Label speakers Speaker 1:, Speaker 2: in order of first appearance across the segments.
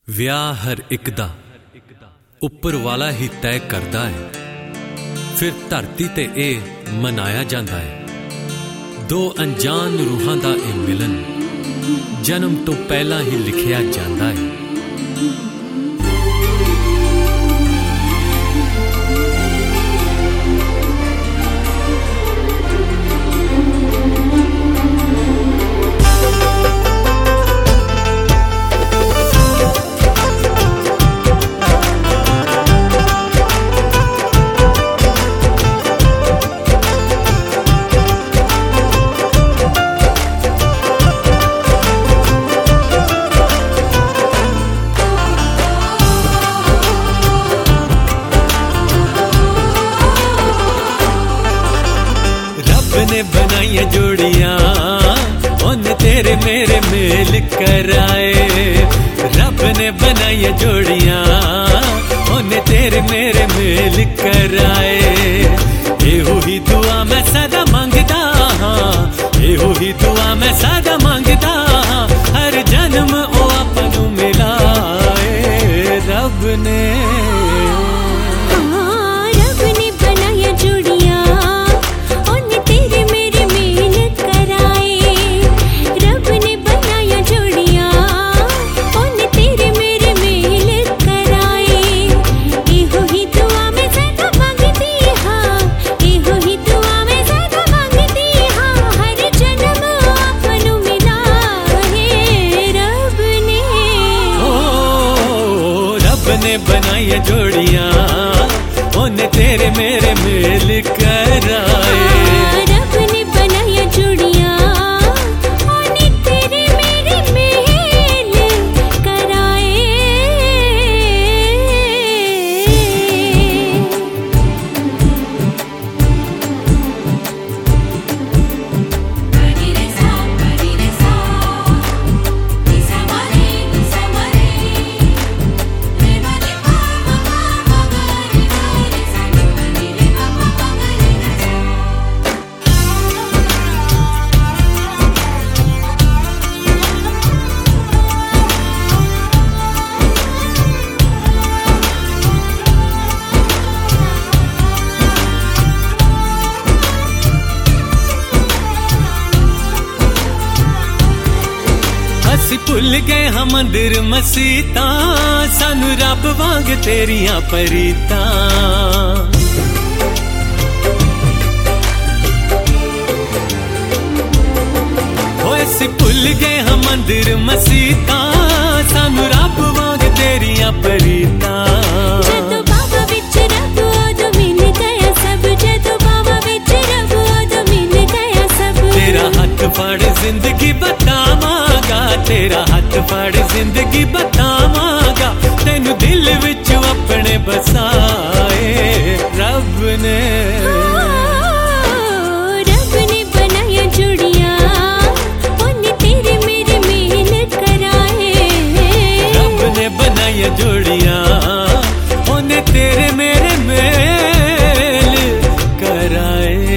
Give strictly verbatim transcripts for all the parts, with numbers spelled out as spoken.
Speaker 1: ਵਿਆਹ ਹਰ ਇੱਕ ਦਾ ਉੱਪਰ ਵਾਲਾ ਹੀ ਤੈਅ ਕਰਦਾ ਹੈ। ਫਿਰ ਧਰਤੀ ਤੇ ਇਹ ਮਨਾਇਆ ਜਾਂਦਾ ਹੈ। ਦੋ ਅਣਜਾਣ ਰੂਹਾਂ ਦਾ ਇਹ ਮਿਲਨ ਜਨਮ ਤੋਂ ਪਹਿਲਾਂ ਹੀ ਲਿਖਿਆ ਜਾਂਦਾ ਹੈ। ने बनाई जोड़ियां उन्हें तेरे मेरे मेल कराए। रब ने बनाई जोड़ियां उन्हें तेरे मेरे मेल कराए। एहो ही दुआ मैं सदा मंगदा हाँ, एहो ही दुआ मैं सदा मंगदा हाँ। हर जन्म ओ आपनू मिलाए रब ने। ने बनाई जोड़ियां उन्हें तेरे मेरे मेल कराए।
Speaker 2: रब ने बनाई जोड़ियां उन्हें तेरे मेरे मेल कराए।
Speaker 1: ਅਸੀਂ ਭੁੱਲ ਗਏ ਹਾਂ ਮੰਦਿਰ ਮਸੀਤਾਂ ਸਾਨੂੰ ਰੱਬ ਵਾਂਗ ਤੇਰੀਆਂ ਪਰੀਤਾਂ। ਹੋਏ ਅਸੀਂ ਭੁੱਲ ਗਏ ਹਾਂ ਮੰਦਿਰ ਮਸੀਤਾਂ ਸਾਨੂੰ ਰੱਬ ਵਾਂਗ ਤੇਰੀਆਂ ਪਰੀਤਾਂ।
Speaker 2: ਜਦੋਂ ਬਾਬਾ ਵਿੱਚ ਰੱਬ ਉਦੋਂ ਮਿਲ ਗਿਆ ਸਭ, ਜਦੋਂ ਬਾਬਾ ਵਿੱਚ ਰੱਬ ਉਦੋਂ ਮਿਲ ਗਿਆ ਸਭ।
Speaker 1: ਤੇਰਾ ਹੱਥ ਫੜ ਜ਼ਿੰਦਗੀ ਬਤਾਵਾਂਗਾ, तेरा हाथ फड़ जिंदगी बतावांगा तेनू दिल विच अपने बसाए रब ने।
Speaker 2: रब ने बनाया जोड़ियां उन्हें तेरे मेरे मेल कराए।
Speaker 1: रब ने बनाया जोड़ियां उन्हें तेरे मेरे मेल कराए।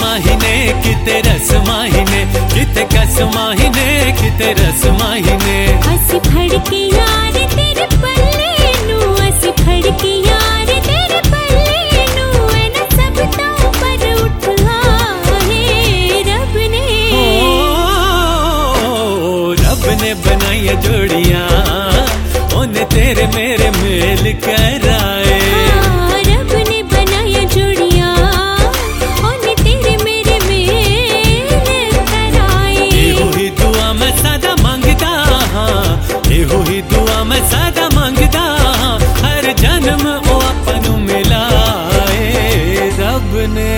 Speaker 1: माहिने किते रस माहिने किते कस माहिने किते रस माहिने
Speaker 2: असी फड़के यार तेरे पल्ले नू असी फड़के यार तेरे पल्ले नू ए ना सब तो पर उठ आए रब ने
Speaker 1: ओ रब ने बनाई जोड़ियां ओने तेरे मेरे मेल कराए
Speaker 2: रब ने बनाया जोड़ियां ओने तेरे मेरे मेल कराए
Speaker 1: एहो ही दुआ मैं सदा मंगदा हां एहो ही दुआ मैं सदा मंगदा हां हर जन्म ओ आपनू मिलाए रब ने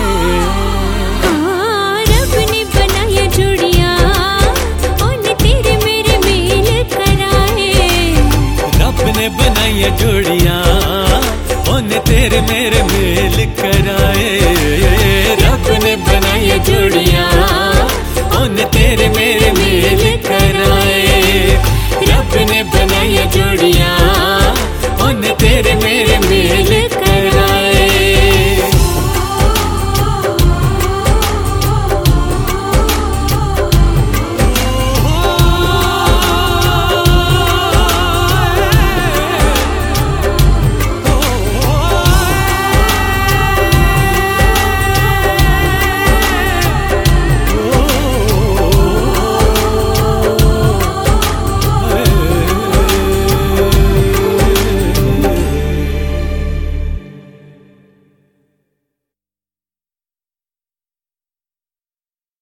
Speaker 2: रब ने बनाया जोड़ियां ओने तेरे मेरे मेल कराए
Speaker 1: रब ने बनाई जोड़ियां ओने तेरे मेरे